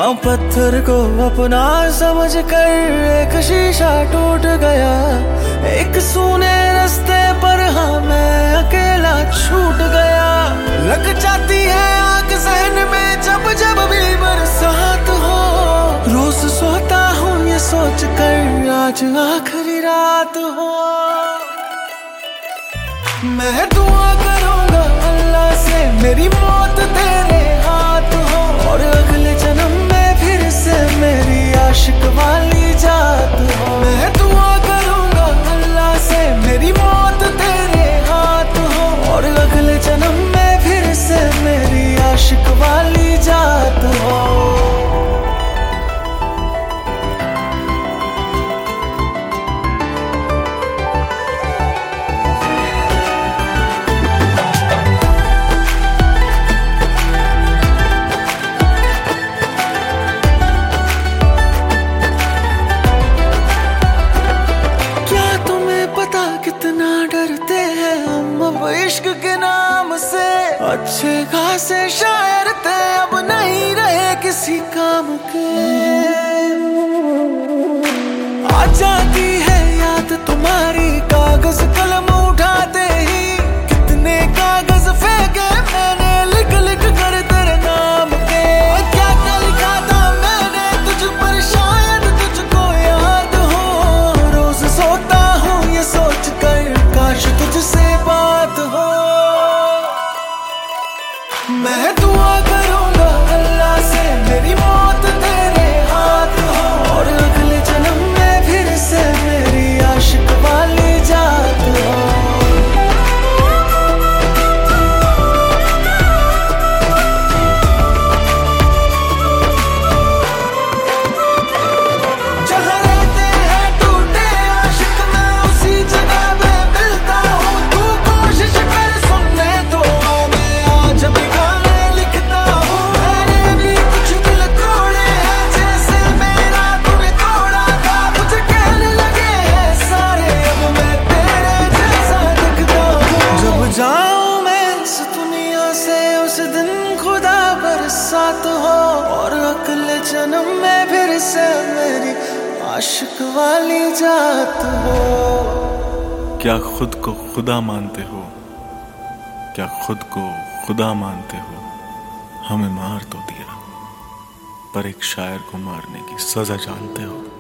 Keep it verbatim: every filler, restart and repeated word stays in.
पत्थर को अपना समझ कर एक शीशा टूट गया। एक सूने रास्ते पर हाँ मैं अकेला छूट गया। लग जाती है आग सहन में जब जब भी बरसात हो। रोज सोता हूँ ये सोच कर आज आखिरी रात हो। मैं दुआ करूंगा अल्लाह से मेरी मौत तेरे हाथ हो। और अगले जन्म में फिर से मेरी आशिक वाली जात हो। मैं दुआ करूंगा अल्लाह से मेरी मौत तेरे हाथ हो। और अगले जन्म में फिर से मेरी आशिक वाली जात हो। कितना डरते हैं हम अब इश्क के नाम से। अच्छे खासे शायर थे अब नहीं रहे किसी काम के। आ जाती है याद तुम्हारी कागज कलम उठाते ही। कितने कागज फेंके मैंने लिख लिख कर तेरे नाम के। क्या क्या लिखा था मैंने तुझ पर शायद तुझको याद हो। रोज सोता हूँ ये सोच कर काश तुझसे बात हो। मैं दुआ करूंगा अल्लाह से मेरी मौत तेरे हाथ हो। और अगले जन्म में फिर से मेरी आशिक वाली जात हो। जाऊं मैं इस दुनिया से उस दिन खुदा बरसात हो। और अगले जन्म में फिर से मेरी आशिक वाली जात हो। क्या खुद को खुदा मानते हो? क्या खुद को खुदा मानते हो? हमें मार तो दिया पर एक शायर को मारने की सजा जानते हो।